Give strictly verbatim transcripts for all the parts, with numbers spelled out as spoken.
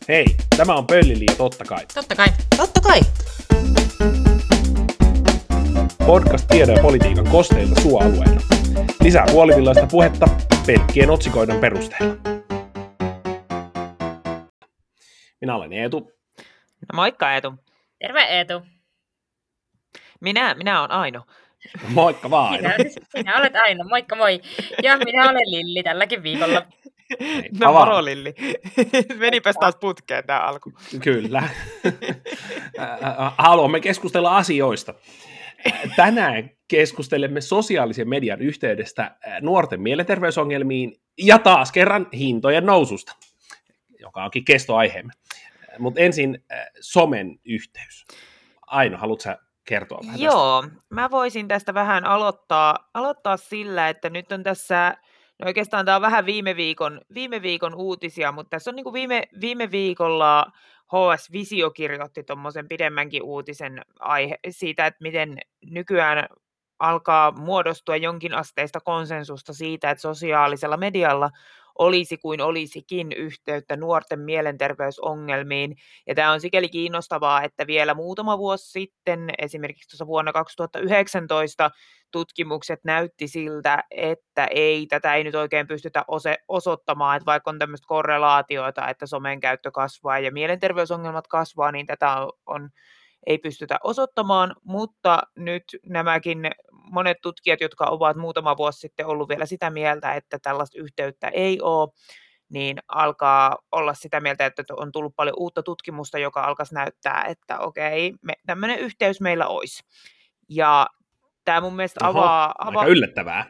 Hei, tämä on Pölliliä totta kai. Totta kai. Totta kai. Podcast tiedon ja politiikan kosteilta suoalueilla. Lisää puolivillaista puhetta pelkkien otsikoiden perusteella. Minä olen Eetu. No moikka Eetu. Terve Eetu. Minä, minä olen Aino. Moikka vaan. Minä, sinä olet Aino, moikka moi. Ja minä olen Lilli tälläkin viikolla. No moro Lilli. Menipäs taas putkeen tämä alku. Kyllä. Haluamme keskustella asioista. Tänään keskustelemme sosiaalisen median yhteydestä nuorten mielenterveysongelmiin ja taas kerran hintojen noususta, joka onkin kestoaiheemme. Mutta ensin somen yhteys. Aino, haluatko sä kertoa vähän Joo, tästä? Mä voisin tästä vähän aloittaa, aloittaa sillä, että nyt on tässä, no oikeastaan tämä on vähän viime viikon, viime viikon uutisia, mutta tässä on niin kuin viime, viime viikolla H S Visio kirjoitti tuommoisen pidemmänkin uutisen aihe siitä, että miten nykyään alkaa muodostua jonkin asteista konsensusta siitä, että sosiaalisella medialla olisi kuin olisikin yhteyttä nuorten mielenterveysongelmiin. Ja tämä on sikäli kiinnostavaa, että vielä muutama vuosi sitten, esimerkiksi tuossa vuonna kaksituhattayhdeksäntoista, tutkimukset näytti siltä, että ei, tätä ei nyt oikein pystytä ose- osoittamaan, että vaikka on tämmöistä korrelaatioita, että somen käyttö kasvaa ja mielenterveysongelmat kasvaa, niin tätä on, on ei pystytä osoittamaan, mutta nyt nämäkin monet tutkijat, jotka ovat muutama vuosi sitten ollut vielä sitä mieltä, että tällaista yhteyttä ei ole, niin alkaa olla sitä mieltä, että on tullut paljon uutta tutkimusta, joka alkaisi näyttää, että okei, me, tämmöinen yhteys meillä olisi. Ja tämä mun mielestä Oho, avaa... avaa... aika yllättävää.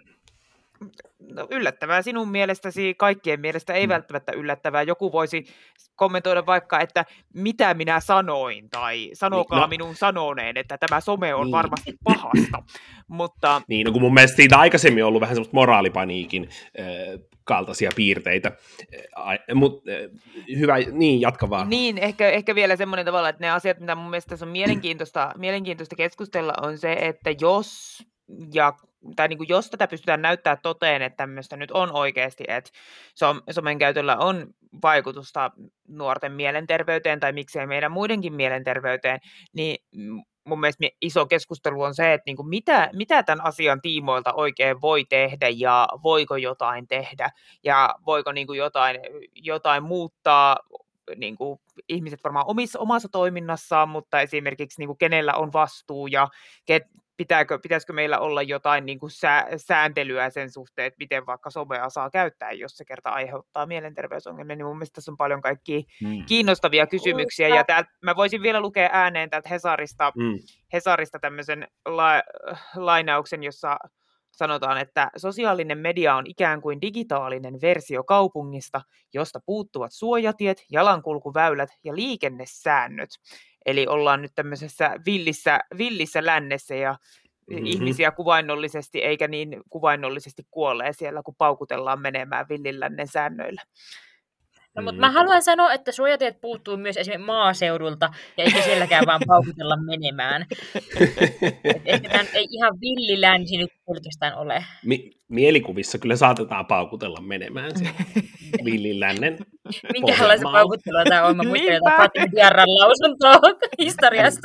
No, yllättävää sinun mielestäsi, kaikkien mielestä ei mm. välttämättä yllättävää. Joku voisi kommentoida vaikka, että mitä minä sanoin, tai sanokaa no. minun sanoneen, että tämä some on niin. varmasti pahasta. Mutta... Niin, no kun mun mielestä siitä aikaisemmin on ollut vähän semmoista moraalipaniikin äh, kaltaisia piirteitä, äh, mutta äh, hyvä, niin, jatka vaan. Niin, ehkä, ehkä vielä semmoinen tavalla, että ne asiat, mitä mun mielestä on mielenkiintoista, mielenkiintoista keskustella, on se, että jos... Ja, tai niin kuin jos tätä pystytään näyttämään toteen, että tämmöistä nyt on oikeasti, että somen käytöllä on vaikutusta nuorten mielenterveyteen tai miksei meidän muidenkin mielenterveyteen, niin mun mielestä iso keskustelu on se, että niin kuin mitä, mitä tämän asian tiimoilta oikein voi tehdä ja voiko jotain tehdä ja voiko niin kuin jotain, jotain muuttaa, niin kuin ihmiset varmaan omissa, omassa toiminnassaan, mutta esimerkiksi niin kuin kenellä on vastuu ja ket, Pitääkö, pitäisikö meillä olla jotain niin kuin sää, sääntelyä sen suhteen, että miten vaikka somea saa käyttää, jos se kerta aiheuttaa mielenterveysongelmia, niin mun mielestä tässä on paljon kaikkia mm. kiinnostavia kysymyksiä, ja täältä, mä voisin vielä lukea ääneen täältä Hesarista, mm. Hesarista tämmöisen la, lainauksen, jossa sanotaan, että sosiaalinen media on ikään kuin digitaalinen versio kaupungista, josta puuttuvat suojatiet, jalankulkuväylät ja liikennesäännöt. Eli ollaan nyt tämmöisessä villissä, villissä lännessä ja mm-hmm. ihmisiä kuvainnollisesti eikä niin kuvainnollisesti kuolee siellä, kun paukutellaan menemään villilännen säännöillä. No, mutta mä haluan sanoa, että suojatiet puuttuu myös esimerkiksi maaseudulta, ja eikä sielläkään vaan paukutella menemään. Et ehkä tämän ei ihan villilänsi nyt pelkästään ole. Mi- mielikuvissa kyllä saatetaan paukutella menemään siellä villilännen. Minkälaista paukuttelua tämä on? Mä muistan jotain Fatima Diarran lausuntoa historiasta.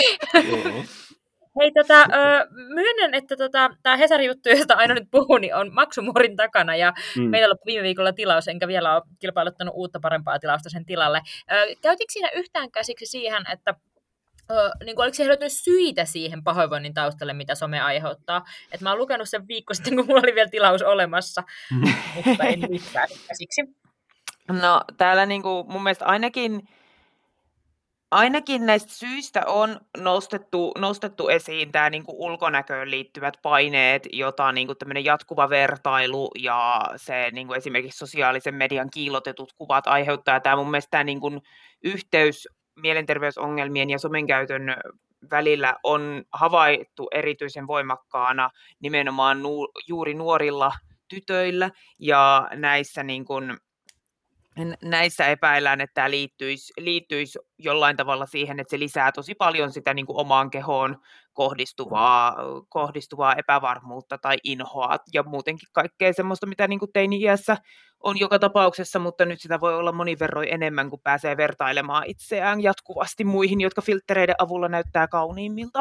Hei, tota, myönnän, että tota, tämä Hesari-juttu, josta aina nyt puhun, niin on maksumuurin takana, ja mm. meillä on ollut viime viikolla tilaus, enkä vielä ole kilpailuttanut uutta parempaa tilausta sen tilalle. Käytitkö siinä yhtään käsiksi siihen, että niin kuin, oliko siellä löytynyt syitä siihen pahoinvoinnin taustalle, mitä some aiheuttaa? Et mä oon lukenut sen viikko sitten, kun mulla oli vielä tilaus olemassa, mutta en nyt pääse käsiksi. No, täällä niin kuin, mun mielestä ainakin... Ainakin näistä syistä on nostettu, nostettu esiin tämä niin kuin ulkonäköön liittyvät paineet, jota niin kuin tämmöinen jatkuva vertailu ja se niin kuin esimerkiksi sosiaalisen median kiillotetut kuvat aiheuttaa. Tämä mun mielestä tämä niin kuin yhteys mielenterveysongelmien ja somen käytön välillä on havaittu erityisen voimakkaana nimenomaan nu, juuri nuorilla tytöillä ja näissä niin kuin näissä epäillään, että tämä liittyisi, liittyisi jollain tavalla siihen, että se lisää tosi paljon sitä niin kuin omaan kehoon kohdistuvaa, kohdistuvaa epävarmuutta tai inhoa ja muutenkin kaikkea semmoista, mitä niin kuin teini-iässä on joka tapauksessa, mutta nyt sitä voi olla monin verroin enemmän, kun pääsee vertailemaan itseään jatkuvasti muihin, jotka filttereiden avulla näyttää kauniimmilta.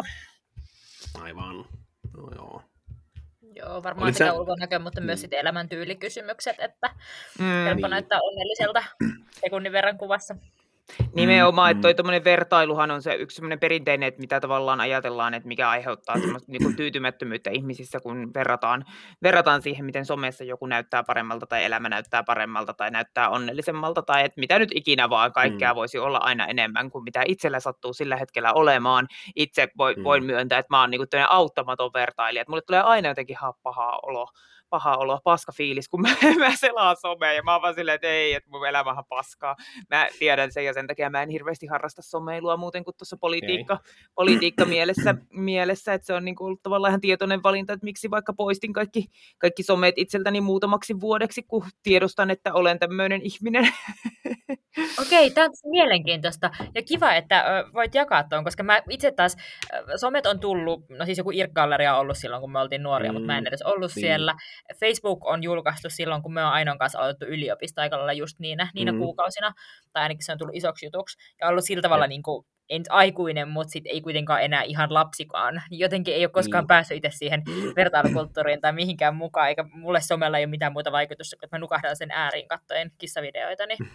Aivan. No joo. Joo, varmaan sekä ulkonäkö, mutta myös sitten elämäntyylikysymykset, että mm, helppo niin. näyttää onnelliselta sekunnin verran kuvassa. Nimenomaan, että toi tommoinen vertailuhan on se yksi semmoinen perinteinen, että mitä tavallaan ajatellaan, että mikä aiheuttaa semmoista niin kuin tyytymättömyyttä ihmisissä, kun verrataan, verrataan siihen, miten somessa joku näyttää paremmalta tai elämä näyttää paremmalta tai näyttää onnellisemmalta tai että mitä nyt ikinä vaan, kaikkea mm. voisi olla aina enemmän kuin mitä itsellä sattuu sillä hetkellä olemaan. Itse voin, mm. voin myöntää, että mä oon niin kuin tämmöinen auttamaton vertailija, että mulle tulee aina jotenkin paha olo. paha olo, paska fiilis, kun mä, mä selaan somea ja mä oon vaan silleen, että ei, että mun elämähän paskaa. Mä tiedän sen ja sen takia mä en hirveästi harrasta someilua muuten kuin tuossa politiikka, okay. politiikka mielessä, mielessä, että se on niin kuin ollut tavallaan ihan tietoinen valinta, että miksi vaikka poistin kaikki, kaikki someet itseltäni muutamaksi vuodeksi, kun tiedostan, että olen tämmöinen ihminen. Okei, tämä on mielenkiintoista ja kiva, että voit jakaa tuon, koska mä itse taas, somet on tullut, no siis joku IRC-galleria on ollut silloin, kun me oltiin nuoria, mm, mutta mä en edes ollut niin. siellä. Facebook on julkaistu silloin, kun me on Ainon kanssa aloitettu yliopisto aika lailla just niinä, niinä mm. kuukausina, tai ainakin se on tullut isoksi jutuksi, ja ollut sillä tavalla niin kuin, en aikuinen, mutta sit ei kuitenkaan enää ihan lapsikaan. Jotenkin ei ole koskaan mm. päässyt itse siihen vertailukulttuuriin tai mihinkään mukaan, eikä mulle somella ei ole mitään muuta vaikutusta, kun mä nukahdan sen ääriin katsoen kissavideoita, niin...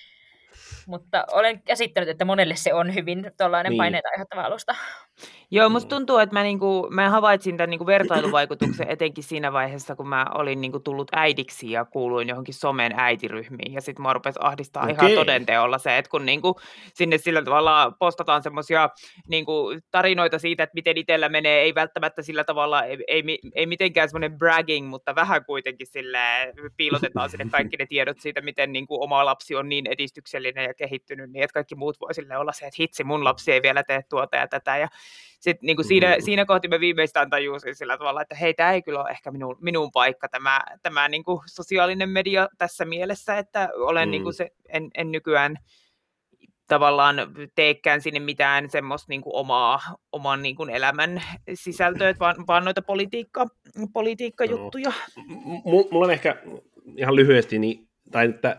Mutta olen käsittänyt, että monelle se on hyvin tuollainen niin. paineita aiheuttava alusta. Joo, musta tuntuu, että mä, niinku, mä havaitsin tämän niinku vertailuvaikutuksen etenkin siinä vaiheessa, kun mä olin niinku tullut äidiksi ja kuuluin johonkin somen äitiryhmiin. Ja sitten mua rupesi ahdistaa okay. ihan todenteolla se, että kun niinku sinne sillä tavalla postataan semmoisia niinku tarinoita siitä, että miten itsellä menee, ei välttämättä sillä tavalla, ei, ei, ei mitenkään semmoinen bragging, mutta vähän kuitenkin silleen piilotetaan sinne kaikki ne tiedot siitä, miten niinku oma lapsi on niin edistyksellinen ja kehittynyt, niin että kaikki muut voi silleen olla se, että hitsi, mun lapsi ei vielä tee tuota ja tätä. Ja sitten niin kuin siinä, siinä kohti mä viimeistään tajusin sillä tavalla, että hei, tämä ei kyllä ole ehkä minun, minun paikka, tämä, tämä niin kuin sosiaalinen media tässä mielessä, että olen mm. niin kuin se, en, en nykyään tavallaan teekään sinne mitään semmoista niin kuin omaa, oman niin kuin elämän sisältöä, vaan, vaan noita politiikka, politiikkajuttuja. No. Mulla on ehkä ihan lyhyesti, niin, tai että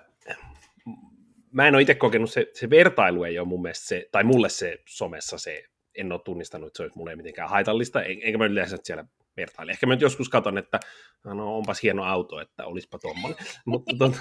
mä en ole itse kokenut, se, se vertailu ei ole mun mielestä se, tai mulle se somessa se, en ole tunnistanut, että se olisi mulle mitenkään haitallista, enkä mä yleensä siellä vertaile. Ehkä mä nyt joskus katson, että no onpas hieno auto, että olispa tommoinen. mutta tota,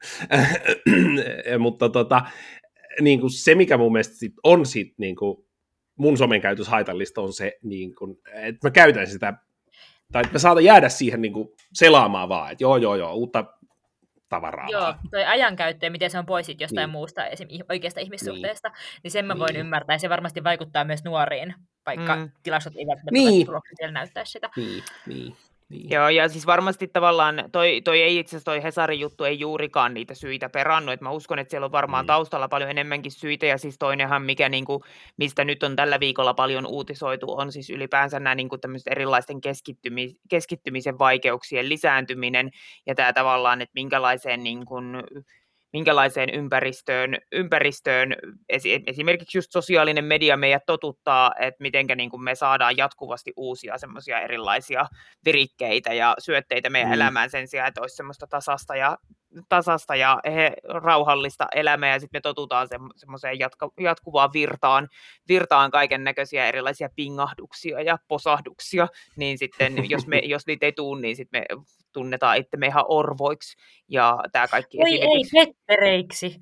mutta tota, niin kuin se, mikä mun mielestä sit on sit, niin kuin mun somen käytös haitallista, on se, niin kuin, että mä käytän sitä, tai että mä saatan jäädä siihen niin kuin selaamaan vaan, että joo, joo, joo, uutta tavaraa. Joo, toi ajankäyttö ja miten se on pois jostain niin. muusta esim. Oikeasta ihmissuhteesta, niin, niin sen mä voin niin. ymmärtää, ja se varmasti vaikuttaa myös nuoriin, vaikka mm. tilastot eivät niin. tulokset vielä näyttää sitä. Niin, niin. Niin. Joo, ja siis varmasti tavallaan toi, toi ei itse asiassa toi Hesarin juttu ei juurikaan niitä syitä perannut, että mä uskon, että siellä on varmaan mm. taustalla paljon enemmänkin syitä, ja siis toinenhan, mikä niinku, mistä nyt on tällä viikolla paljon uutisoitu, on siis ylipäänsä nämä niinku tämmöiset erilaisten keskittymi, keskittymisen vaikeuksien lisääntyminen, ja tämä tavallaan, että minkälaiseen niinku, minkälaiseen ympäristöön, ympäristöön esimerkiksi just sosiaalinen media meidät totuttaa, että mitenkä niin kuin me saadaan jatkuvasti uusia semmoisia erilaisia virikkeitä ja syötteitä meidän mm. elämään sen sijaan, että olisi semmoista tasasta ja, tasasta ja he, rauhallista elämää, ja sitten me totutaan se, semmoiseen jatka, jatkuvaan virtaan, virtaan kaiken näköisiä erilaisia pingahduksia ja posahduksia, niin sitten jos, me, jos niitä ei tule, niin sitten me tunnetaan itsemme ihan orvoiksi, ja tämä kaikki Oi esimerkiksi... ei, pettereiksi.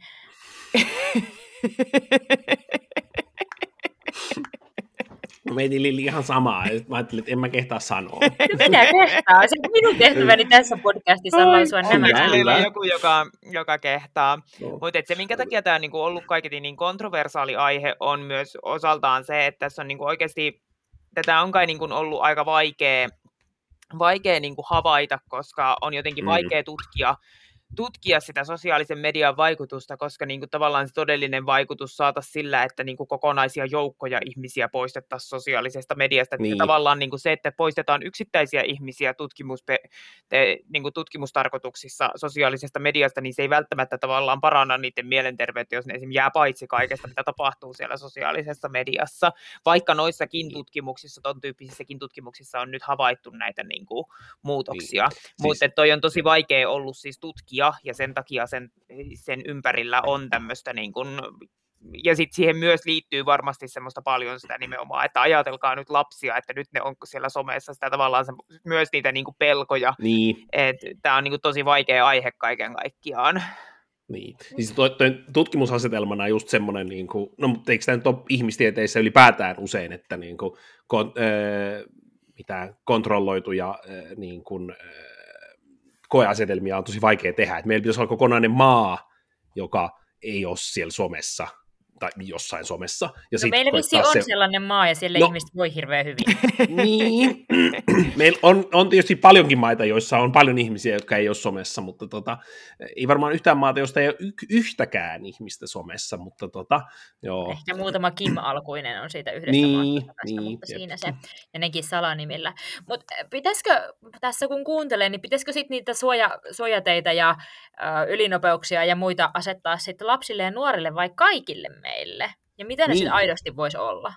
No meitin Lilli ihan samaa, mä ajattelin, että en mä kehtaa sanoa. No mitä kehtaa? Se on minun tehtäväni tässä podcastissa lausua nämä. Meillä on joku, joka, joka kehtaa. No. Mutta se, minkä takia tämä on niinku ollut kaiketi niin kontroversaali aihe, on myös osaltaan se, että tässä on niinku oikeasti, tätä on kai niinku ollut aika vaikea, vaikea niinku havaita, koska on jotenkin mm. vaikea tutkia, tutkia sitä sosiaalisen median vaikutusta, koska niin kuin tavallaan se todellinen vaikutus saataisiin sillä, että niin kuin kokonaisia joukkoja ihmisiä poistettaisiin sosiaalisesta mediasta. Niin. Ja tavallaan niin kuin se, että poistetaan yksittäisiä ihmisiä tutkimus, te, niin kuin tutkimustarkoituksissa sosiaalisesta mediasta, niin se ei välttämättä tavallaan paranna niiden mielenterveyttä, jos ne esimerkiksi jää paitsi kaikesta, mitä tapahtuu siellä sosiaalisessa mediassa. Vaikka noissakin tutkimuksissa, ton tyyppisissäkin tutkimuksissa on nyt havaittu näitä niin kuin muutoksia. Niin. Mutta siis toi on tosi vaikea ollut siis tutkia, ja sen takia sen, sen ympärillä on tämmöistä, niin kuin, ja sitten siihen myös liittyy varmasti semmoista paljon sitä nimenomaan, että ajatelkaa nyt lapsia, että nyt ne on siellä somessa sitä tavallaan se, myös niitä niin kuin pelkoja, niin. Että tämä on niin kuin tosi vaikea aihe kaiken kaikkiaan. Niin, siis toi, toi tutkimusasetelmana just semmoinen, niin kuin, no mutta eikö tämä nyt ole ihmistieteissä ylipäätään usein, että niin kuin, kon, äh, mitään kontrolloituja äh, niin kuin, äh, koeasetelmia on tosi vaikea tehdä, että meillä pitäisi olla kokonainen maa, joka ei ole siellä somessa, tai jossain somessa. Ja no meillä vissi on se... sellainen maa, ja siellä no, ihmiset voi hirveän hyvin. Niin, meillä on, on tietysti paljonkin maita, joissa on paljon ihmisiä, jotka ei ole somessa, mutta tota, ei varmaan yhtään maata, josta ei ole y- yhtäkään ihmistä somessa, mutta tota, joo. Ehkä muutama Kim-alkuinen on siitä yhdestä niin, maasta, niin, mutta jep. Siinä se, ja nekin salanimillä. Mutta pitäisikö, tässä kun kuuntelee, niin pitäisikö sitten niitä suoja, suojateitä ja ö, ylinopeuksia ja muita asettaa sitten lapsille ja nuorille vai kaikille meille? Ja mitä ne niin. sitten aidosti voisi olla?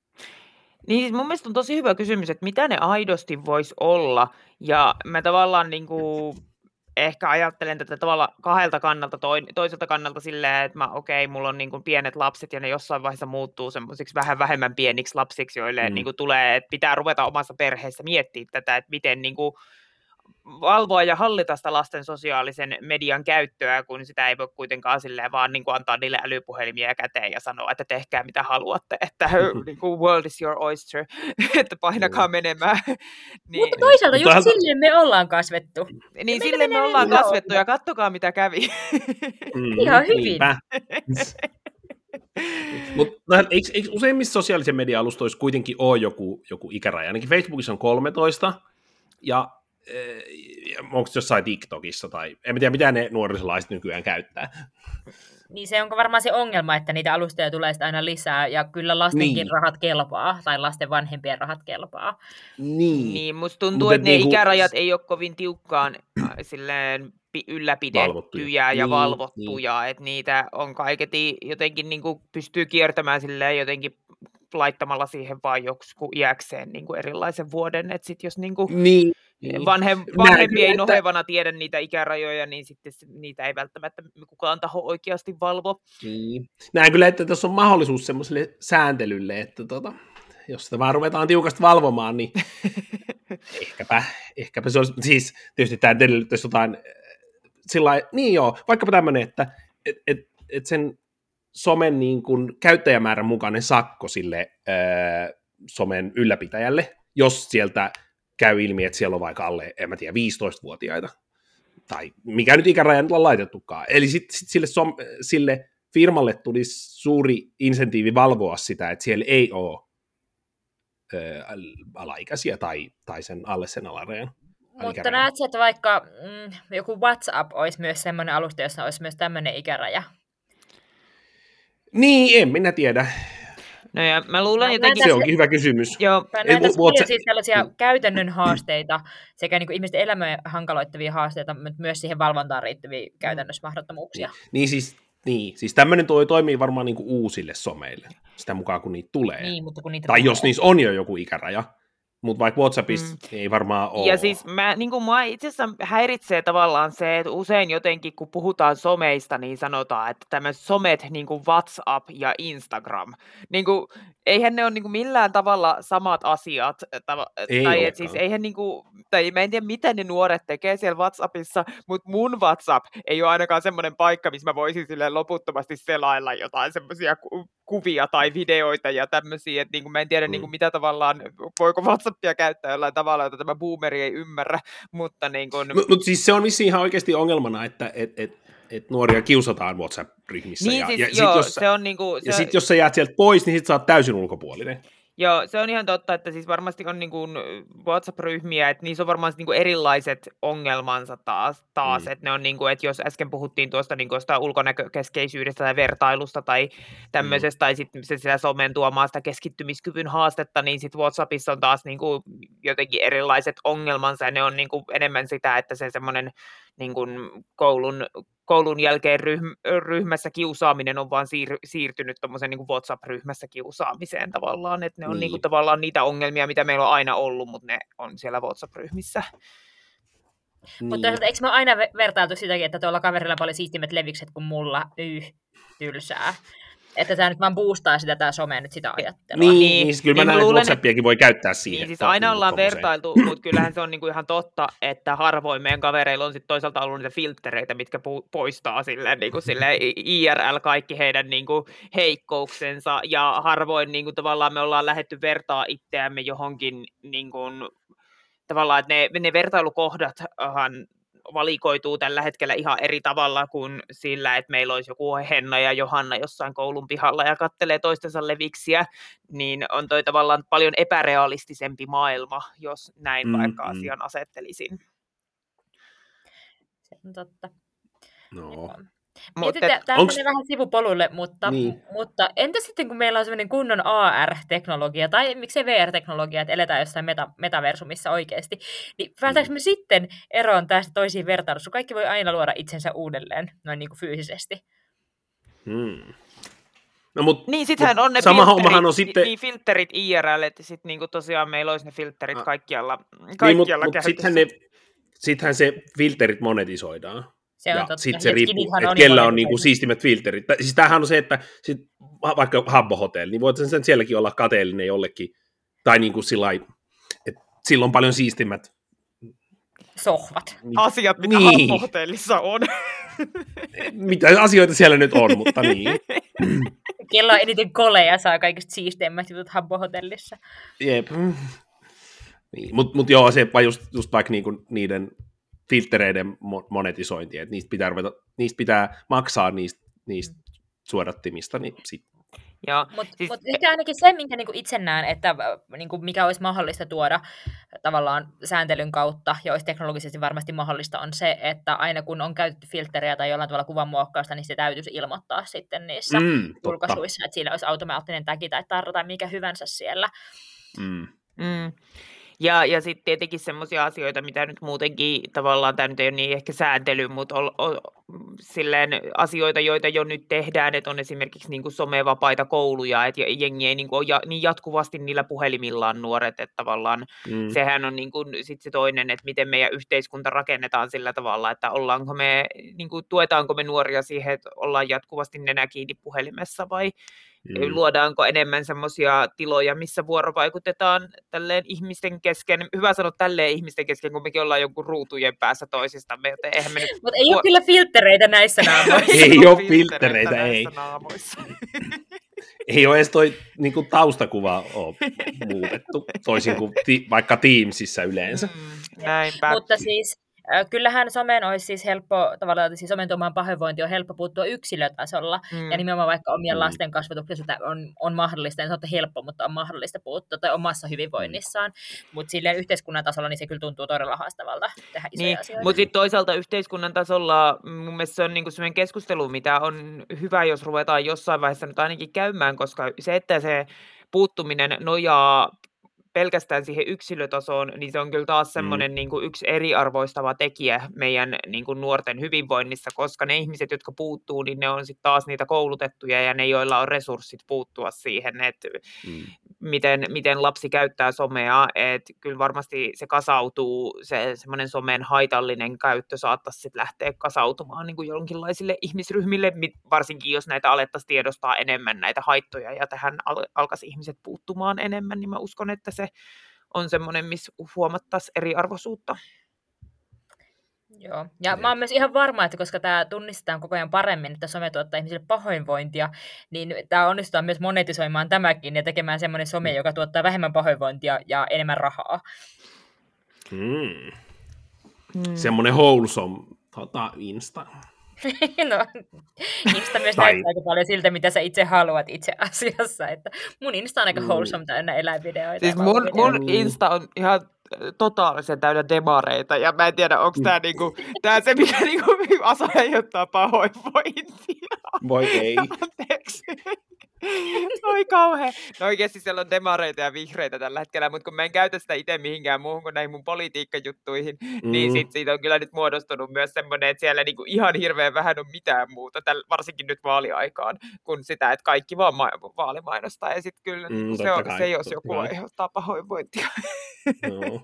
Niin mun mielestä on tosi hyvä kysymys, että mitä ne aidosti voisi olla. Ja mä tavallaan niin kuin ehkä ajattelen tätä tavalla kahdelta kannalta, toiselta kannalta silleen, että mä okei, okay, mulla on niin kuin pienet lapset ja ne jossain vaiheessa muuttuu semmoisiksi vähän vähemmän pieniksi lapsiksi, joille mm. niin kuin tulee, että pitää ruveta omassa perheessä miettimään tätä, että miten niin kuin valvoa ja hallita sitä lasten sosiaalisen median käyttöä, kun sitä ei voi kuitenkaan silleen vaan niin kuin antaa niille älypuhelimia käteen ja sanoa, että tehkää mitä haluatte, että niin kuin world is your oyster, että painakaa menemään. Niin. Mutta toisaalta just Mutta... silleen me ollaan kasvettu. Niin silleen me ollaan niin kasvettu ja katsokaa mitä kävi. Mm, ihan hyvin. Mutta no, eikö, eikö useimmissa sosiaalisen media-alustoissa kuitenkin ole joku, joku ikäraja? Ainakin Facebookissa on kolmetoista, ja onko se jossain TikTokissa, tai en tiedä, mitä ne nuorisolaiset nykyään käyttää. Niin se onko varmaan se ongelma, että niitä alustoja tulee sitä aina lisää, ja kyllä lastenkin niin. rahat kelpaa, tai lasten vanhempien rahat kelpaa. Niin, niin musta tuntuu, Mut että ne niinku... ikäraja ei ole kovin tiukkaan silleen ylläpidettyjä niin, ja valvottuja, niin. Että niitä on kaiketi jotenkin niinku pystyy kiertämään silleen jotenkin laittamalla siihen vaan joku iäkseen niin kuin erilaisen vuoden, että sitten jos niin kuin niin, vanhem, vanhempi ei että... nohevana tiedä niitä ikärajoja, niin sitten niitä ei välttämättä kukaan taho oikeasti valvo. Niin. Näen kyllä, että tässä on mahdollisuus semmoiselle sääntelylle, että tota, jos sitä vaan ruvetaan tiukasti valvomaan, niin ehkäpä, ehkäpä se olisi, siis tietysti tämä edellyttäisi jotain sillä niin joo, vaikkapa tämmöinen, että et, et, et sen somen niin kuin käyttäjämäärän mukainen sakko sille ää, somen ylläpitäjälle, jos sieltä käy ilmi, että siellä on vaikka alle, en mä tiedä, viisitoistavuotiaita, tai mikä nyt ikäraja nyt on laitettukaan. Eli sitten sit sille, som, sille firmalle tulisi suuri insentiivi valvoa sitä, että siellä ei ole ää, alaikäisiä tai, tai sen alle sen alarajan. Mutta näetkö, että vaikka mm, joku WhatsApp olisi myös semmoinen alusta, jossa olisi myös tämmöinen ikäraja? Niin, en minä tiedä. No ja mä luulen no, jotenkin... Se onkin hyvä kysymys. Joo. Mä näen tässä paljon siis tällaisia käytännön haasteita, sekä niin kuin ihmisten elämää hankaloittavia haasteita, mutta myös siihen valvontaan riittäviä käytännössä mahdottomuuksia. Niin, niin siis, niin, siis tämmöinen toi toimii varmaan niin kuin uusille someille, sitä mukaan kun niitä tulee. Niin, mutta kun niitä tai tulee. Jos niissä on jo joku ikäraja. Mutta vaikka WhatsAppissa mm. ei varmaan ole. Ja siis mä, niin kuin mua itse asiassa häiritsee tavallaan se, että usein jotenkin kun puhutaan someista, niin sanotaan, että tämmöiset somet niin kuin WhatsApp ja Instagram, niin kuin, eihän ne ole niin kuin millään tavalla samat asiat. Tav- ei tai et siis eihän niin kuin, tai mä en tiedä mitä ne nuoret tekee siellä WhatsAppissa, mutta mun WhatsApp ei ole ainakaan semmoinen paikka, missä mä voisin silleen loputtomasti selailla jotain semmoisia ku- kuvia tai videoita ja tämmöisiä, että niin kuin mä en tiedä mm. niin kuin mitä tavallaan, voiko WhatsApp käyttää jollain tavalla, jota tämä boomeri ei ymmärrä, mutta niin kuin... Mutta mut siis se on vissiin ihan oikeasti ongelmana, että et, et, et nuoria kiusataan WhatsApp-ryhmissä. Niin ja, siis ja joo, sit, jos, se on niinku... Ja se... sitten jos sä jäät sieltä pois, niin sit sä oot täysin ulkopuolinen. Joo, se on ihan totta, että siis varmasti on niin kuin WhatsApp-ryhmiä, että niissä on varmaan niin kuin erilaiset ongelmansa taas, taas. Mm. Että ne on niin kuin, että jos äsken puhuttiin tuosta niin kuin jostain ulkonäkökeskeisyydestä tai vertailusta tai tämmöisestä, tai sitten se sitä somen tuomaa sitä keskittymiskyvyn haastetta, niin sitten WhatsAppissa on taas niin kuin jotenkin erilaiset ongelmansa, ja ne on niin kuin enemmän sitä, että se semmoinen niin kuin koulun, koulun jälkeen ryhm, ryhmässä kiusaaminen on vaan siir, siirtynyt tuommoisen niin kuin WhatsApp-ryhmässä kiusaamiseen tavallaan, että ne on Niin. niin kuin tavallaan niitä ongelmia, mitä meillä on aina ollut, mutta ne on siellä WhatsApp-ryhmissä. Niin. Mutta eikö me aina vertailtu sitäkin, että tuolla kaverilla paljon siistimmät levikset kuin mulla, yh, tylsää. Että tämä nyt vaan boostaa sitä tämä some nyt sitä ajattelua. Niin, Niin, niin kyllä niin mä mä näen, luulen, että WhatsAppiakin voi käyttää siihen. Niin siis to- aina niinku ollaan tommoseen. vertailtu, mutta kyllähän se on niinku ihan totta, että harvoin meidän kavereilla on sit toisaalta ollut niitä filttereitä, mitkä pu- poistaa silleen, niinku silleen I R L kaikki heidän niinku heikkouksensa, ja harvoin niinku tavallaan me ollaan lähdetty vertaa itseämme johonkin niinku, tavallaan, että ne, ne vertailukohdathan valikoituu tällä hetkellä ihan eri tavalla kuin sillä, että meillä olisi joku Henna ja Johanna jossain koulun pihalla ja kattelee toistensa leviksiä, niin on toi tavallaan paljon epärealistisempi maailma, jos näin Mm, vaikka mm. asian asettelisin. Se on totta. No. Mutta Tämä onks- menee vähän sivupolulle, mutta, Niin. mutta entä sitten kun meillä on sellainen kunnon A R-teknologia, tai miksei V R-teknologia, että eletään jossain meta, metaversumissa oikeasti, niin päästäänkö me sitten eroon tästä toisiin vertailussa? Kaikki voi aina luoda itsensä uudelleen, noin niin kuin fyysisesti. Hmm. No, mut, niin, sittenhän mut on ne sama filterit, hommahan on sitten... niin filterit I R L, että sitten niinku tosiaan meillä olisi ne filterit Ah. kaikkialla, Niin, kaikkialla mutta mut käytössä. sittenhän, ne, sittenhän se filterit monetisoidaan. Se on ja totta. sitten se Ja riippuu, skinithän että on kellä jo on niinku monetisoitu. siistimmät filterit. Tä- Siis tämähän on se, että sit, vaikka Habbo Hotel, niin voit sen sielläkin olla kateellinen jollekin, tai niinku sillai, että sillä on paljon siistimmät Sohvat. Asiat, mitä Niin. Habbo-hotellissa on. mitä asioita siellä nyt on, mutta niin. Kello on eniten koleja, saa kaikista siisteimmät jutut Habbo-hotellissa. Jep. Niin, mutta mut joo, se vaan just, just vaikka niinku niiden filtereiden mo- monetisointi, että niistä pitää, ruveta, niistä pitää maksaa niistä, niistä suodattimista, niin sit. Joo, Mutta siis, mut ehkä ainakin se, minkä niinku itse näen, että äh, niinku mikä olisi mahdollista tuoda tavallaan sääntelyn kautta, ja olisi teknologisesti varmasti mahdollista, on se, että aina kun on käytetty filtteriä tai jollain tavalla kuvanmuokkausta, niin se täytyisi ilmoittaa sitten niissä Mm, julkaisuissa, että siinä olisi automaattinen tagi tai tarra tai mikä hyvänsä siellä. Mm. Mm. Ja, ja sitten tietenkin semmoisia asioita, mitä nyt muutenkin tavallaan, tämä nyt ei ole niin ehkä sääntely, mutta ol, ol, silleen asioita, joita jo nyt tehdään, että on esimerkiksi niin kuin somevapaita kouluja, että jengi ei niin kuin ole ja, niin jatkuvasti niillä puhelimillaan nuoret, että tavallaan Mm. sehän on niin kuin sit se toinen, että miten meidän yhteiskunta rakennetaan sillä tavalla, että ollaanko me, niin kuin, tuetaanko me nuoria siihen, että ollaan jatkuvasti nenä kiinni puhelimessa vai Mm. luodaanko enemmän semmoisia tiloja, missä vuorovaikutetaan tälleen ihmisten kesken. Hyvä sanoa tälleen ihmisten kesken, kun mekin ollaan jonkun ruutujen päässä toisistamme, joten eihän me nyt... Mutta ei ole kyllä filttereitä näissä naamoissa. Ei ole filttereitä, ei. Naamoissa. Ei ole edes toi niin kuin taustakuva ole muutettu, toisin kuin ti- vaikka Teamsissa yleensä. Mm, näinpä. Mutta siis äh, kyllähän somen olisi siis helppo, tavallaan siis somen tuomaan pahoinvointi on helppo puuttua yksilötasolla, Mm. ja nimenomaan vaikka omien Mm. lasten kasvatuksessa on, on mahdollista, en sano, että helppo, mutta on mahdollista puuttua tai omassa hyvinvoinnissaan, mutta silleen yhteiskunnan tasolla niin se kyllä tuntuu todella haastavalta tehdä isoja Niin, asioita. mutta sitten toisaalta yhteiskunnan tasolla mun mielestä se on niinku sellainen keskustelu, mitä on hyvä, jos ruvetaan jossain vaiheessa nyt ainakin käymään, koska se, että se puuttuminen nojaa pelkästään siihen yksilötasoon, niin se on kyllä taas semmoinen mm. niin kuin yksi eriarvoistava tekijä meidän niin kuin nuorten hyvinvoinnissa, koska ne ihmiset, jotka puuttuu, niin ne on sitten taas niitä koulutettuja ja ne, joilla on resurssit puuttua siihen, että mm. miten, miten lapsi käyttää somea, että kyllä varmasti se kasautuu, se semmoinen somen haitallinen käyttö saattaisi sitten lähteä kasautumaan niin kuin jonkinlaisille ihmisryhmille, varsinkin jos näitä alettaisiin tiedostaa enemmän näitä haittoja ja tähän al- alkaisi ihmiset puuttumaan enemmän, niin mä uskon, että se on semmoinen, missä huomattaisiin eriarvoisuutta. Joo, ja mä oon myös ihan varma, että koska tämä tunnistetaan koko ajan paremmin, että some tuottaa ihmisille pahoinvointia, niin tämä onnistutaan myös monetisoimaan tämäkin ja tekemään semmoinen some, joka tuottaa vähemmän pahoinvointia ja enemmän rahaa. Mm. Mm. Semmoinen wholesome tota, Insta. No, Insta myös Tai- näyttää aika paljon siltä, mitä sä itse haluat itse asiassa. Että mun Insta on aika Mm. wholesome täynnä eläinvideoita. Siis ja mun, vauvavideoita. mun Insta on ihan äh, totaalisen täynnä demareita, ja mä en tiedä, onko tää, niinku, tää se, mikä niinku, Asa aiheuttaa pahoinvointia. Voi ei. Anteeksi. Oi kauhea. No oikeesti siellä on demareita ja vihreitä tällä hetkellä, mutta kun mä en käytä sitä itse mihinkään muuhun kuin näihin mun politiikkajuttuihin, mm. niin sit siitä on kyllä nyt muodostunut myös semmoinen, että siellä niinku ihan hirveän vähän on mitään muuta, täl, varsinkin nyt vaaliaikaan, kuin sitä, että kaikki vaan ma- vaalimainostaa. Ja sit kyllä Mm, niinku se, totta on, kai, se jos totta joku kai. aiheuttaa pahoinvointia. No.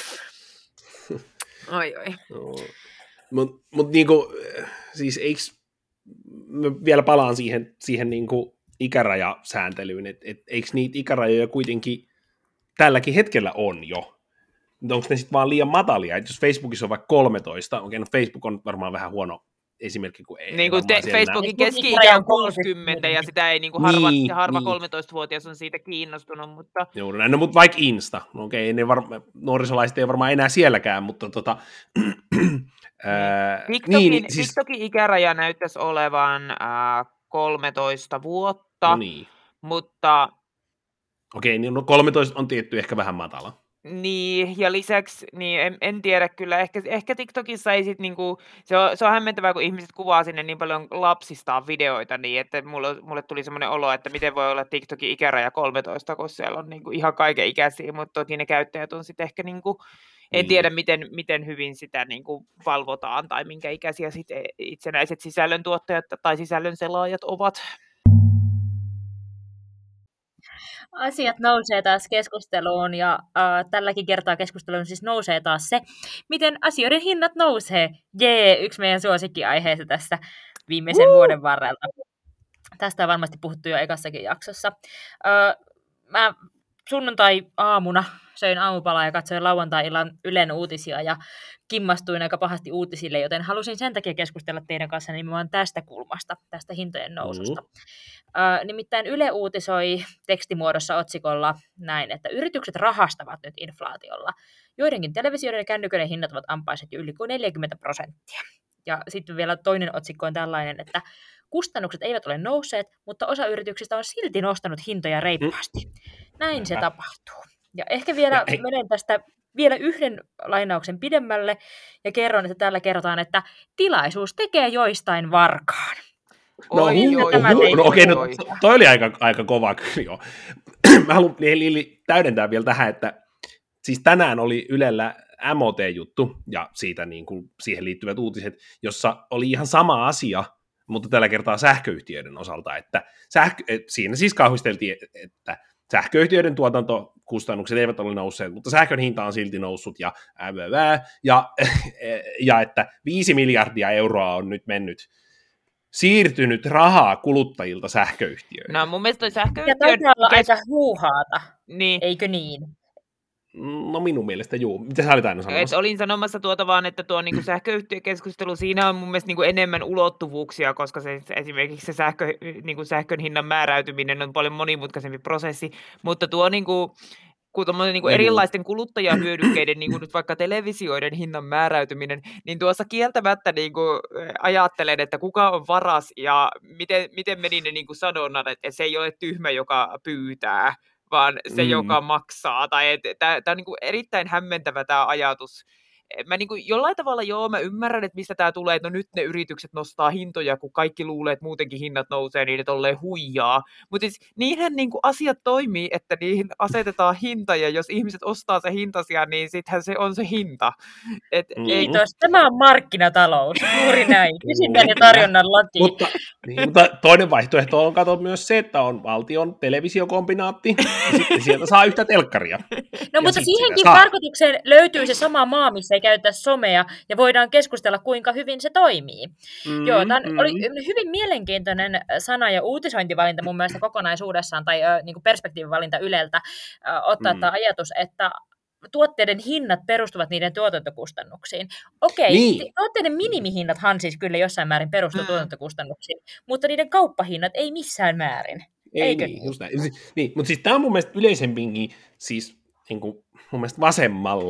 Oi oi. No. Mutta mut niinku, siis eiks, mä vielä palaan siihen, siihen niinku ikärajasääntelyyn, että et, eikö niitä ikärajoja kuitenkin tälläkin hetkellä on jo? Onko ne sitten vaan liian matalia? Et jos Facebookissa on vaikka kolmetoista, okei, no Facebook on varmaan vähän huono esimerkki, kun ei Niin kuin te, varmaan siellä Facebookin näy. keski-ikä on kuusikymmentä ja sitä ei niin kuin harva, Niin, harva niin. kolmetoistavuotias on siitä kiinnostunut, mutta Joo, näin, no, mutta vaikka Insta, no okei, ne varma, nuorisolaiset ei varmaan enää sielläkään, mutta tota, ää, TikTokin, niin, niin, siis, TikTokin ikäraja näyttäisi olevan äh, kolmetoista vuotta, no niin, mutta okei, niin no kolmetoista on tietty ehkä vähän matala. niin, ja lisäksi, niin en, en tiedä kyllä, ehkä, ehkä TikTokissa ei sit niinku, se on, se on hämmentävää, kun ihmiset kuvaa sinne niin paljon lapsistaan videoita, niin että mulle, mulle tuli semmoinen olo, että miten voi olla TikTokin ikäraja kolmetoista, kun siellä on niinku ihan kaiken ikäisiä, mutta toki ne käyttäjät on sitten ehkä niinku, en Niin. tiedä miten, miten hyvin sitä niinku valvotaan tai minkä ikäisiä sit itsenäiset sisällöntuottajat tai sisällön selaajat ovat. Asiat nousee taas keskusteluun ja äh, tälläkin kertaa keskusteluun siis nousee taas se, miten asioiden hinnat nousee. Jee, yksi meidän suosikkiaiheista tässä viimeisen uh! vuoden varrelta. Tästä on varmasti puhuttu jo ekassakin jaksossa. Äh, mä sunnuntai-aamuna söin aamupalaa ja katsoin lauantai-illan Ylen uutisia ja kimmastuin aika pahasti uutisille, joten halusin sen takia keskustella teidän kanssa nimenomaan tästä kulmasta, tästä hintojen noususta. Mm. Uh, nimittäin Yle uutisoi tekstimuodossa otsikolla näin, että yritykset rahastavat nyt inflaatiolla. Joidenkin televisioiden ja kännyköiden hinnat ovat ampaiset yli kuin neljäkymmentä prosenttia. Ja sitten vielä toinen otsikko on tällainen, että kustannukset eivät ole nousseet, mutta osa yrityksistä on silti nostanut hintoja reippaasti. Näin se tapahtuu. Ja ehkä vielä ja menen tästä vielä yhden lainauksen pidemmälle ja kerron, että täällä kerrotaan, että tilaisuus tekee joistain varkaan. No, Oi, hu- oi, no, oi, no okei, oi, no, oi. toi oli aika, aika kova kyllä jo. Mä haluan Lili täydentää vielä tähän, että siis tänään oli Ylellä M O T-juttu ja siitä niin kuin siihen liittyvät uutiset, jossa oli ihan sama asia, mutta tällä kertaa sähköyhtiöiden osalta, että sähkö, et siinä siis kauhisteltiin, että sähköyhtiöiden tuotantokustannukset eivät ole nousseet, mutta sähkön hinta on silti noussut ja, ja, ja, ja että viisi miljardia euroa on nyt mennyt siirtynyt rahaa kuluttajilta sähköyhtiöille. No mun mielestä toi Ja sähköyhtiön... taitaa olla kes- aika huuhaata, niin. eikö niin? No minun mielestä juu. Mitä sä olit aina sanomassa? Et olin sanomassa tuota vaan, että tuo niinku sähköyhtiökeskustelu, siinä on mun mielestä niinku enemmän ulottuvuuksia, koska se, esimerkiksi se sähkö, niinku sähkön hinnan määräytyminen on paljon monimutkaisempi prosessi, mutta tuo niinku, kun niinku erilaisten kuluttajahyödykkeiden, niin kuin nyt vaikka televisioiden hinnan määräytyminen, niin tuossa kieltämättä niinku ajattelen, että kuka on varas ja miten, miten meni ne niinku sanonnan, että se ei ole tyhmä, joka pyytää, vaan se, mm. joka maksaa. Tai tämä on niinku erittäin hämmentävä tämä ajatus. Mä niinku jollain tavalla joo, mä ymmärrän, että mistä tämä tulee, että no nyt ne yritykset nostaa hintoja, kun kaikki luulee, että muutenkin hinnat nousee, niin ne tolleen huijaa. Mutta siis niinhän niinku asiat toimii, että niihin asetetaan hinta, ja jos ihmiset ostaa se hintasia, niin sittenhän se on se hinta. Et Mm. ei, Kiitos, tämä on markkinatalous, juuri näin. Kysynnän ja tarjonnan laki. Mutta, niin, mutta toinen vaihtoehto on kato myös se, että on valtion televisiokombinaatti, ja sitten sieltä saa yhtä telkkaria. No mutta sit siihenkin sitä saa. tarkoitukseen löytyy se sama maa, missä ei käytetä somea, ja voidaan keskustella, kuinka hyvin se toimii. Mm, Joo, tämä mm. oli hyvin mielenkiintoinen sana- ja uutisointivalinta mun mielestä kokonaisuudessaan, tai ö, niin kuin perspektiivivalinta Yleltä, ö, ottaa mm. tämä ajatus, että tuotteiden hinnat perustuvat niiden tuotantokustannuksiin. Okei, Niin. tuotteiden minimihinnathan siis kyllä jossain määrin perustuu mm. tuotantokustannuksiin, mutta niiden kauppahinnat ei missään määrin. Ei Eikö niin, just näin. Niin, mutta siis tämä on mun mielestä yleisemminkin, siis niin kuin, mun mielestä vasemmalla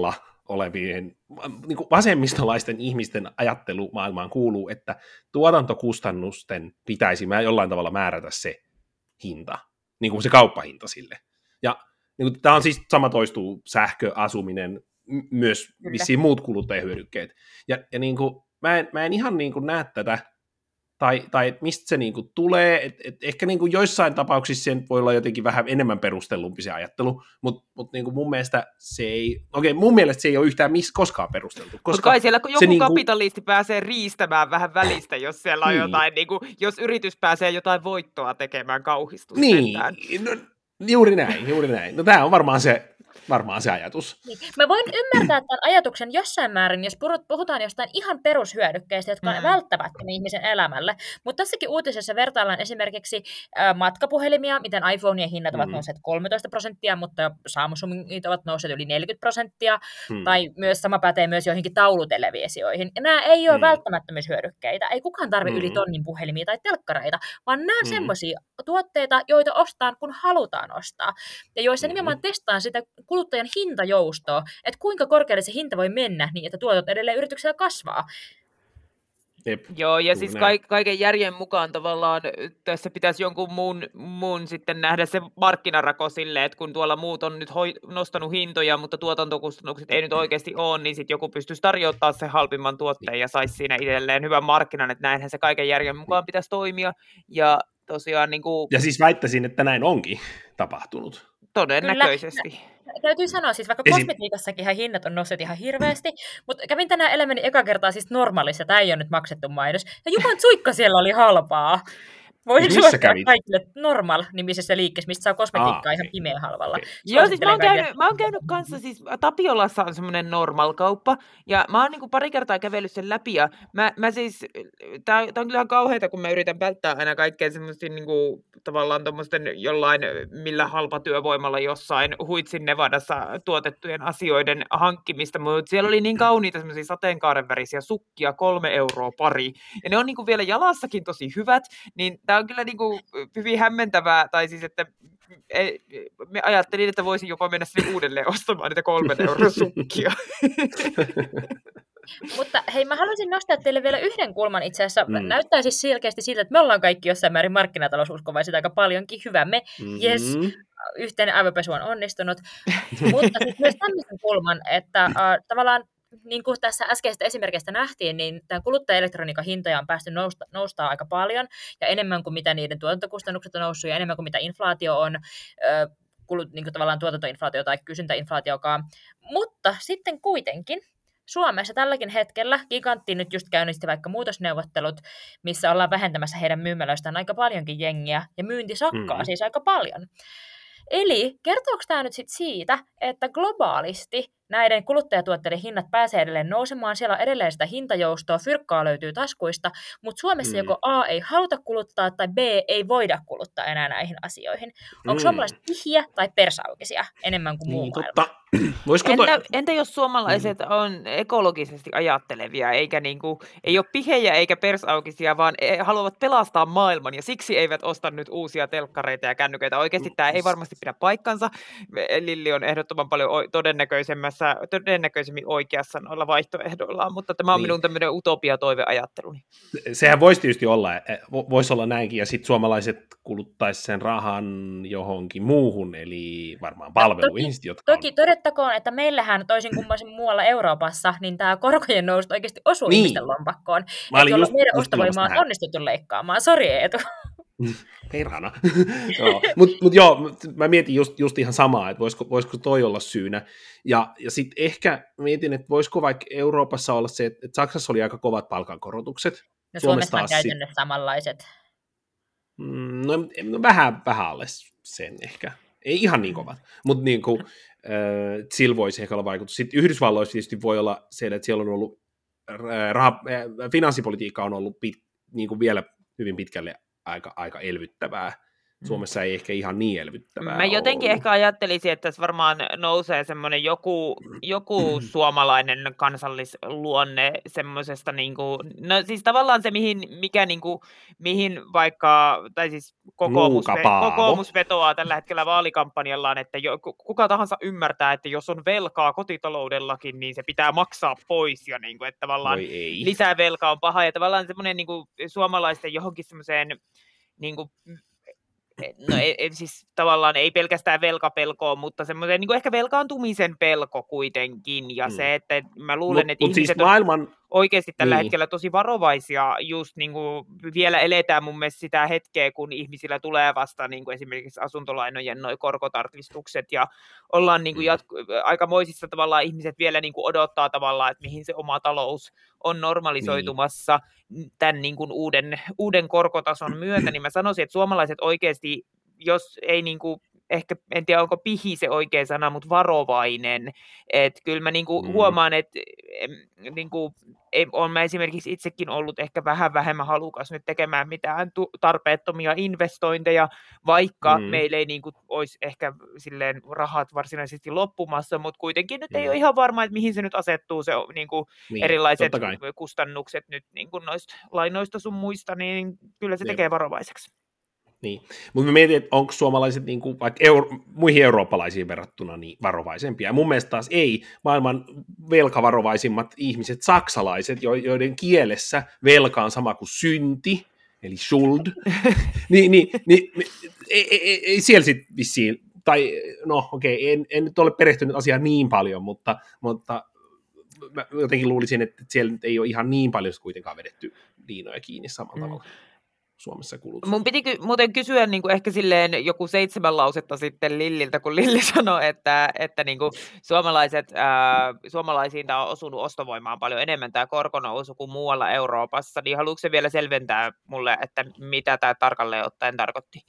olevien niin kuin vasemmistolaisten ihmisten ajattelumaailmaan kuuluu, että tuotantokustannusten pitäisi jollain tavalla määrätä se hinta, niin kuin se kauppahinta sille. Ja niin kuin, tämä on siis sama toistuu sähkö, asuminen, myös vissiin muut kuluttajahyödykkeet. Ja, ja niin kuin, mä, en, mä en ihan niin kuin näe tätä, tai, tai mistä se niin kuin tulee, että et ehkä niin kuin joissain tapauksissa se voi olla jotenkin vähän enemmän perustellumpi se ajattelu, mutta mut niin kuin mun mielestä se ei, okei mun mielestä se ei ole yhtään missä koskaan perusteltu. Mutta kai siellä joku niin kuin kapitalisti pääsee riistämään vähän välistä, jos siellä on niin. jotain, niin kuin, jos yritys pääsee jotain voittoa tekemään kauhistusta. Niin, no, juuri näin, juuri näin. No tämä on varmaan se, varmaan se ajatus. Niin. Mä voin ymmärtää tämän ajatuksen jossain määrin, jos puhutaan jostain ihan perushyödykkeistä, jotka on mm. välttämättömiä ihmisen elämälle. Mutta tässäkin uutisessa vertaillaan esimerkiksi äh, matkapuhelimia, miten iPhoneien hinnat mm. ovat nousseet kolmetoista prosenttia, mutta Samsungit ovat nousseet yli neljäkymmentä prosenttia, mm. tai myös sama pätee myös joihinkin taulutelevisioihin. Ja nämä ei ole mm. välttämättömyyshyödykkeitä. Ei kukaan tarvitse mm. yli tonnin puhelimia tai telkkareita, vaan nämä on mm. semmoisia tuotteita, joita ostetaan, kun halutaan ostaa. Ja joissa mm. nimenomaan testaan sitä kuluttajan hintajoustoa, että kuinka korkealle se hinta voi mennä niin, että tuotot edelleen yrityksellä kasvaa. Jep. Joo, ja siis ka- kaiken järjen mukaan tavallaan tässä pitäisi jonkun muun, muun sitten nähdä se markkinarako silleen, että kun tuolla muut on nyt hoi- nostanut hintoja, mutta tuotantokustannukset ei nyt oikeasti ole, niin sitten joku pystyisi tarjoamaan se halpimman tuotteen ja saisi siinä itselleen hyvän markkinan, että näinhän se kaiken järjen mukaan pitäisi toimia. Ja tosiaan niin kuin... Ja siis väittäisin, että näin onkin tapahtunut. Todennäköisesti. Kyllä, täytyy sanoa, siis vaikka Esim... kosmetiikassakin ihan hinnat on nousseet ihan hirveästi, mutta kävin tänään elämäni eka kertaa siis normaalissa, tämä ei ole nyt maksettu mainos, ja Juman suikka siellä oli halpaa. Voisin suosittaa kaikille Normal-nimisessä liikkeessä, mistä saa kosmetiikkaa ah, ihan okay. pimeän halvalla. Okay. Joo, siis mä oon, käynyt, mä oon käynyt kanssa, siis Tapiolassa on semmoinen Normal-kauppa, ja mä oon niinku pari kertaa kävellyt sen läpi, ja mä, mä siis, tää, tää on kyllä kauheata, kun mä yritän välttää aina kaikkea semmoista niinku, tavallaan tommoisten jollain, millä halpa työvoimalla jossain Huitsin Nevadassa tuotettujen asioiden hankkimista, mutta siellä oli niin kauniita semmoisia sateenkaaren värisiä sukkia, kolme euroa pari, ja ne on niinku vielä jalassakin tosi hyvät, niin tää on kyllä niinku hyvin hämmentävää, tai siis, että ei, me ajattelin, että voisin jopa mennä sinne uudelleen ostamaan niitä kolmen euron sukkia. Mutta hei, mä haluaisin nostaa teille vielä yhden kulman itse asiassa. Mm. Näyttää siis selkeästi siltä, että me ollaan kaikki jossain määrin markkinataloususkovaisia aika paljonkin. Hyvä me. Mm-hmm. Jes, yhteinen aivopesu on onnistunut. Mutta siis myös tämmöisen kulman, että äh, tavallaan niin kuin tässä äskeisestä esimerkistä nähtiin, niin tämän kuluttajaelektroniikan hintoja on päästy nousta, noustaa aika paljon, ja enemmän kuin mitä niiden tuotantokustannukset on noussut, ja enemmän kuin mitä inflaatio on, ö, kulut, niin kuin tavallaan tuotantoinflaatio tai kysyntäinflaatiokaan. Mutta sitten kuitenkin Suomessa tälläkin hetkellä Gigantti nyt just käynnisti vaikka muutosneuvottelut, missä ollaan vähentämässä heidän myymälöistään aika paljonkin jengiä, ja myynti sakkaa mm. siis aika paljon. Eli kertooko tämä nyt sit siitä, että globaalisti näiden kuluttajatuotteiden hinnat pääsee edelleen nousemaan, siellä on edelleen sitä hintajoustoa, fyrkkaa löytyy taskuista, mutta Suomessa mm. joko A ei haluta kuluttaa tai B ei voida kuluttaa enää näihin asioihin. Onko mm. suomalaiset tyhjiä tai persaukisia enemmän kuin muu niin, maailma? Totta. Entä, toi... entä jos suomalaiset on ekologisesti ajattelevia, eikä niinku, ei ole pihejä eikä persaukisia, vaan haluavat pelastaa maailman ja siksi eivät osta nyt uusia telkkareita ja kännyköitä. Oikeasti tämä ei varmasti pidä paikkansa. Lilli on ehdottoman paljon todennäköisemmässä todennäköisemmin oikeassa noilla vaihtoehdoillaan, mutta tämä on niin. minun tämmöinen utopia-toiveajatteluni. Sehän voisi tietysti olla, voisi olla näinkin, ja sitten suomalaiset kuluttaisivat sen rahan johonkin muuhun, eli varmaan palveluihin. Toki, jotka toki todettakoon, että meillähän toisin kuin muualla Euroopassa, niin tämä korkojen nousu oikeasti osuu niin. ihmisten lompakkoon. Eli just, meidän just ostovoimaa on onnistuttu leikkaamaan. Sori Eetu. Perhana. no, Mutta mut joo, mä mietin just, just ihan samaa, että voisiko, voisiko toi olla syynä. Ja, ja sitten ehkä mietin, että voisiko vaikka Euroopassa olla se, että, että Saksassa oli aika kovat palkankorotukset. No Suomessa on käytännössä samanlaiset. Mm, no, no vähän, vähän alle sen ehkä. Ei ihan niin kovat, mutta niin kuin, äh, sillä voisi ehkä olla vaikutus. Sitten Yhdysvalloissa tietysti voi olla se, että siellä on ollut, rah- finanssipolitiikka on ollut pit, niin kuin vielä hyvin pitkälle aika, aika elvyttävää, Suomessa ei ehkä ihan niin elvyttävää Mä jotenkin ollut. ehkä ajattelisin, että tässä varmaan nousee semmoinen joku, joku suomalainen kansallisluonne semmoisesta, niin kuin, no siis tavallaan se, mihin, mikä niin kuin, mihin vaikka, tai siis kokoomus, kokoomus vetoaa tällä hetkellä vaalikampanjallaan, että jo, kuka tahansa ymmärtää, että jos on velkaa kotitaloudellakin, niin se pitää maksaa pois, ja niin kuin, että tavallaan lisää velkaa on paha, ja tavallaan semmoinen niin kuin suomalaisten johonkin semmoiseen, niin kuin, no ei, ei, siis tavallaan ei pelkästään velkapelkoa, mutta semmoisen niin kuin ehkä velkaantumisen pelko kuitenkin, ja mm. se, että mä luulen, mut, että mut ihmiset siis maailman... on oikeasti tällä niin. hetkellä tosi varovaisia, just niin kuin vielä eletään mun mielestä sitä hetkeä, kun ihmisillä tulee vasta niin kuin esimerkiksi asuntolainojen noi korkotarkistukset, ja ollaan niin kuin jatku... aikamoisissa tavallaan ihmiset vielä niin kuin odottaa tavallaan, että mihin se oma talous on normalisoitumassa niin. tämän niin kuin uuden, uuden korkotason myötä, niin mä sanoisin, että suomalaiset oikeasti, jos ei niin kuin, ehkä, en tiedä onko pihi se oikea sana, mutta varovainen, että kyllä mä niin kuin mm. huomaan, että niin kuin, olen mä esimerkiksi itsekin ollut ehkä vähän vähemmän halukas nyt tekemään mitään tarpeettomia investointeja, vaikka mm. meillä ei niin kuin olisi ehkä silleen rahat varsinaisesti loppumassa, mutta kuitenkin nyt mm. ei ole ihan varma, että mihin se nyt asettuu, se niin kuin niin, erilaiset kustannukset nyt niin kuin noista lainoista sun muista, niin kyllä se tekee varovaiseksi. Niin, mutta mä mietin, että onko suomalaiset niin kuin, vaikka euro, muihin eurooppalaisiin verrattuna niin varovaisempia. Ja mun mielestä taas ei. Maailman velkavarovaisimmat ihmiset, saksalaiset, joiden kielessä velka on sama kuin synti, eli schuld, niin, niin, niin ei, ei, ei siellä sitten vissiin, tai no okei, okay, en, en nyt ole perehtynyt asiaan niin paljon, mutta, mutta mä jotenkin luulisin, että siellä nyt ei ole ihan niin paljon kuitenkaan vedetty liinoja kiinni samalla tavalla. Mm. Suomessa kulutus. Mun piti ky- muuten kysyä niin kuin ehkä silleen joku seitsemän lausetta sitten Lilliltä, kun Lilli sanoi, että, että niin kuin suomalaiset, ää, suomalaisiin tämä on osunut ostovoimaan paljon enemmän tämä korkonousu kuin muualla Euroopassa, niin haluatko se vielä selventää mulle, että mitä tämä tarkalleen ottaen tarkoitti?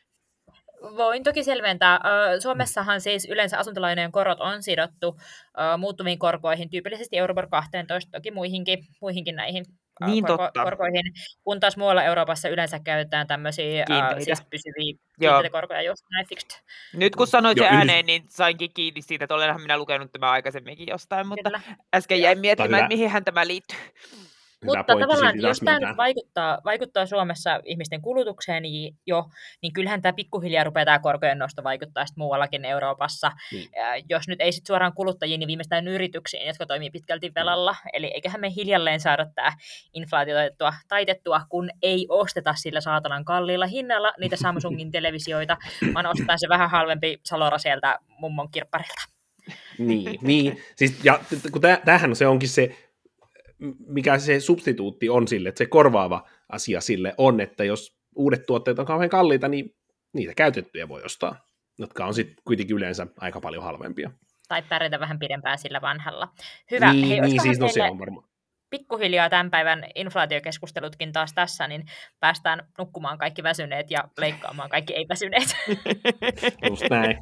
Voin toki selventää. Suomessahan siis yleensä asuntolainojen korot on sidottu muuttuviin korkoihin, tyypillisesti Euribor kaksitoista, toki muihinkin, muihinkin näihin niin korko- korkoihin, kun taas muualla Euroopassa yleensä käytetään tämmöisiä uh, siis pysyviä kiinteitä korkoja, just näin fixed. Nyt kun sanoit se ääneen, niin sainkin kiinni siitä, että olenhan minä lukenut tämän aikaisemminkin jostain, mutta Kyllä. äsken jäin miettimään, että mihin tämä liittyy. Mutta tavallaan, jos tämä nyt vaikuttaa, vaikuttaa Suomessa ihmisten kulutukseen jo, niin kyllähän tämä pikkuhiljaa rupeaa tämä korkojen nosto vaikuttaa sitten muuallakin Euroopassa. Mm. Jos nyt ei sitten suoraan kuluttajiin, niin viimeistään yrityksiin, jotka toimii pitkälti velalla. Eli eiköhän me hiljalleen saada tämä inflaatio taitettua, taitettua, kun ei osteta sillä saatanan kalliilla hinnalla niitä Samsungin televisioita, vaan ostetaan se vähän halvempi Salora sieltä mummon kirpparilta. Niin, niin. Siis, ja kun tämähän se onkin se, mikä se substituutti on sille, että se korvaava asia sille on, että jos uudet tuotteet on kauhean kalliita, niin niitä käytettyjä voi ostaa, jotka on sitten kuitenkin yleensä aika paljon halvempia. Tai pärjätä vähän pidempään sillä vanhalla. Hyvä. Niin, Hei, niin siis no se on varmaan. Pikkuhiljaa tämän päivän inflaatiokeskustelutkin taas tässä, niin päästään nukkumaan kaikki väsyneet ja leikkaamaan kaikki ei-väsyneet. Just näin.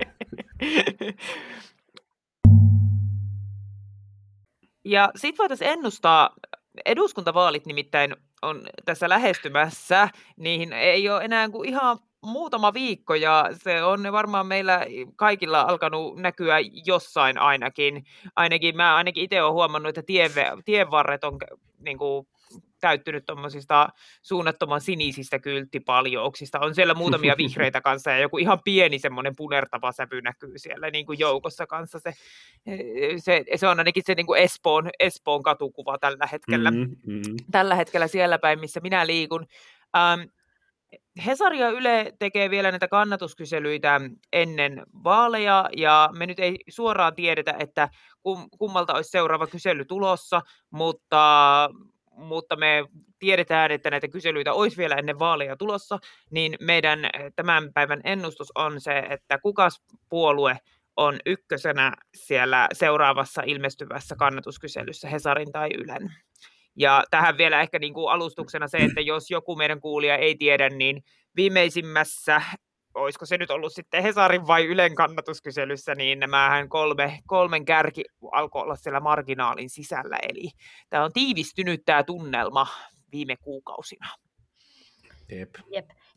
Ja sitten voitaisiin ennustaa, eduskuntavaalit nimittäin on tässä lähestymässä, niihin ei ole enää kuin ihan muutama viikko, ja se on varmaan meillä kaikilla alkanut näkyä jossain ainakin. Ainakin mä ainakin itse olen huomannut, että tien, tienvarret on niin kuin täyttynyt tuommoisista suunnattoman sinisistä kylttipaljouksista. On siellä muutamia vihreitä kanssa, ja joku ihan pieni semmoinen punertava sävy näkyy siellä niin kuin joukossa kanssa. Se, se, se on ainakin se niin kuin Espoon, Espoon katukuva tällä hetkellä, mm-hmm. tällä hetkellä siellä päin, missä minä liikun. Ähm, Hesari ja Yle tekee vielä näitä kannatuskyselyitä ennen vaaleja, ja me nyt ei suoraan tiedetä, että kummalta olisi seuraava kysely tulossa, mutta, mutta me tiedetään, että näitä kyselyitä olisi vielä ennen vaaleja tulossa, niin meidän tämän päivän ennustus on se, että kukas puolue on ykkösenä siellä seuraavassa ilmestyvässä kannatuskyselyssä, Hesarin tai Ylen. Ja tähän vielä ehkä niin kuin alustuksena se, että jos joku meidän kuulija ei tiedä, niin viimeisimmässä, olisiko se nyt ollut sitten Hesarin vai Ylen kannatuskyselyssä, niin nämähän kolme, kolmen kärki alkoi olla siellä marginaalin sisällä. Eli tämä on tiivistynyt tämä tunnelma viime kuukausina. Jep. Jep.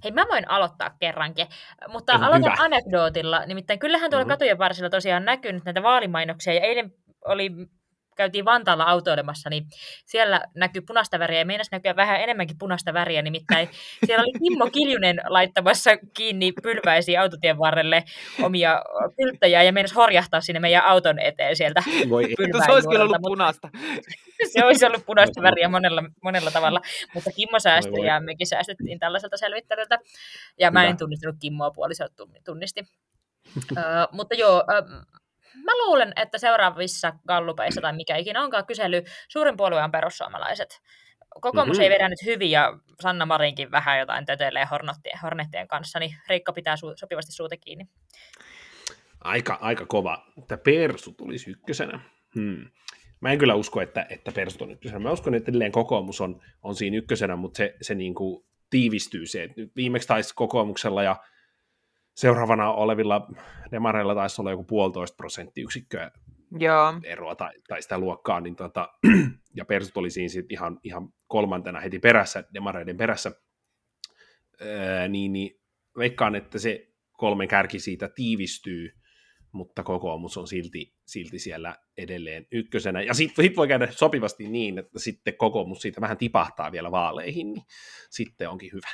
Hei, mä voin aloittaa kerrankin, mutta No, aloitan hyvä. anekdootilla. Nimittäin kyllähän tuolla Mhm. katujen varsilla tosiaan näkynyt näitä vaalimainoksia, ja eilen oli, käytiin Vantaalla autoilemassa, niin siellä näkyy punaista väriä, ja meinasi näkyä vähän enemmänkin punaista väriä, nimittäin siellä oli Kimmo Kiljunen laittamassa kiinni pylväisiä autotien varrelle omia kylttejä, ja meinasi horjahtaa sinne meidän auton eteen sieltä Voi Se pylväin olisi kyllä juurelta, ollut mutta punaista. se olisi ollut punaista väriä monella, monella tavalla, mutta Kimmo Voi säästyi voi. ja mekin säästyttiin tällaiselta selvittelyltä. Ja mä Hyvä. en tunnistanut Kimmoa, puoliso tunnisti. Ö, mutta joo, ö, mä luulen, että seuraavissa gallupeissa tai mikä ikinä onkaan kysely, suurin puolue on perussuomalaiset. Kokoomus Mhm. ei vedä nyt hyvin ja Sanna Marinkin vähän jotain tötöilee hornettien, hornettien kanssa, niin Riikka pitää su- sopivasti suuta kiinni. Aika, aika kova. Että persut olisi ykkösenä. Hmm. Mä en kyllä usko, että, että persut on ykkösenä. Mä uskon, että edelleen kokoomus on, on siinä ykkösenä, mutta se, se niin kuin tiivistyy se. Että nyt viimeksi taisi kokoomuksella ja seuraavana olevilla demareilla taisi olla joku puolitoista prosenttiyksikköä Joo. eroa tai, tai sitä luokkaa, niin tota, ja persut oli siinä sit ihan, ihan kolmantena heti perässä, demareiden perässä, öö, niin, niin veikkaan, että se kolmen kärki siitä tiivistyy, mutta kokoomus on silti, silti siellä edelleen ykkösenä. Ja sitten sit voi käydä sopivasti niin, että sitten kokoomus siitä vähän tipahtaa vielä vaaleihin, niin sitten onkin hyvä.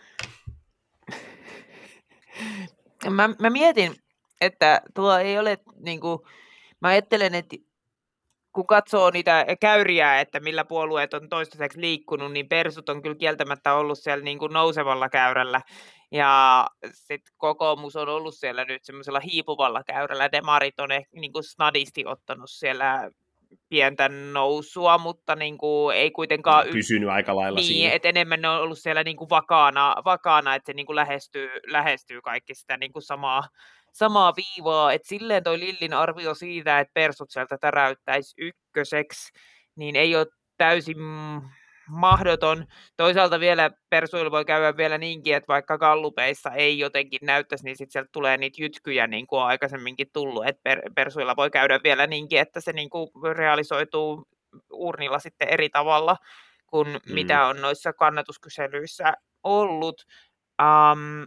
Mä, mä mietin, että tuo ei ole, niin kuin, mä ajattelen, että kun katsoo niitä käyriä, että millä puolueet on toistaiseksi liikkunut, niin persut on kyllä kieltämättä ollut siellä niin kuin nousevalla käyrällä. Ja sitten kokoomus on ollut siellä nyt semmoisella hiipuvalla käyrällä. Demarit on ehkä niin kuin snadisti ottanut siellä pientä nousua, mutta niin kuin ei kuitenkaan... On pysynyt aika lailla niin, siinä. että enemmän ne on ollut siellä niin kuin vakaana, vakaana, että se niin kuin lähestyy, lähestyy kaikki sitä niin kuin samaa, samaa viivaa. Että silleen toi Lillin arvio siitä, että persut sieltä täräyttäisi ykköseksi, niin ei ole täysin mahdoton. Toisaalta vielä persuilla voi käydä vielä niinkin, että vaikka gallupeissa ei jotenkin näyttäisi, niin sitten sieltä tulee niitä jytkyjä, niin kuin on aikaisemminkin tullut, että per, persuilla voi käydä vielä niinkin, että se niin kuin realisoituu urnilla sitten eri tavalla kuin mm. mitä on noissa kannatuskyselyissä ollut. Um,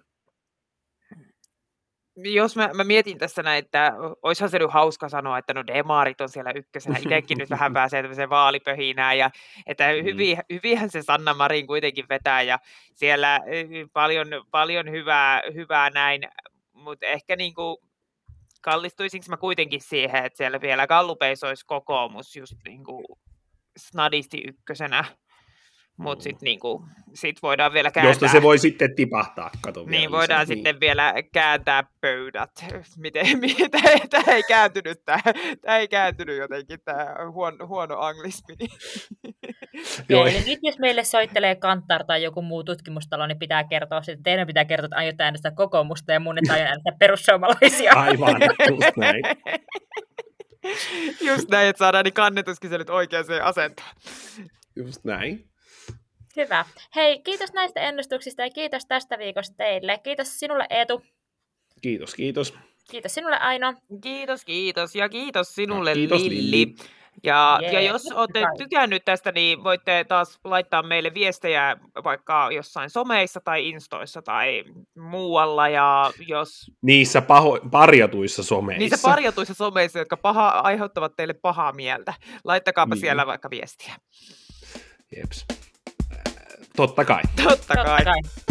jos mä, mä mietin tässä näin, että olisihan se nyt hauska sanoa, että no demarit on siellä ykkösenä, itsekin nyt vähän pääsee tämmöiseen vaalipöhinään, ja että hyvin, hyvinhän se Sanna Marin kuitenkin vetää, ja siellä paljon, paljon hyvää, hyvää näin, mutta ehkä niin kuin kallistuisinko mä kuitenkin siihen, että siellä vielä gallupeissa olisi kokoomus just niin kuin snadisti ykkösenä. Mutta sitten niinku, sit voidaan vielä kääntää. Josta se voi sitten tipahtaa, kato Niin, vielä voidaan lisää. sitten niin. vielä kääntää pöydät. Miten, tämä ei kääntynyt, tämä ei kääntynyt jotenkin, tämä huono, huono anglismi. Joo, eli nyt jos meille soittelee Kantar tai joku muu tutkimustalo, niin pitää kertoa, että teidän pitää kertoa, että aiotte äänestää kokoomusta ja mun, että aion äänestää perussuomalaisia. Aivan, just näin. Just näin, että saadaan niin kannetuskyselyt oikeaan asentoon. Just näin. Hyvä. Hei, kiitos näistä ennustuksista ja kiitos tästä viikosta teille. Kiitos sinulle, Eetu. Kiitos, kiitos. Kiitos sinulle, Aino. Kiitos, kiitos. Ja kiitos sinulle, ja kiitos, Lilli. Lilli. Ja, Jee, ja jos olette tykännyt tästä, niin voitte taas laittaa meille viestejä vaikka jossain someissa tai instoissa tai muualla. Ja jos... Niissä paho, parjatuissa someissa. Niissä parjatuissa someissa, jotka paha, aiheuttavat teille pahaa mieltä. Laittakaapa niin. siellä vaikka viestiä. Jeps. Totta kai. Totta kai. Totta kai.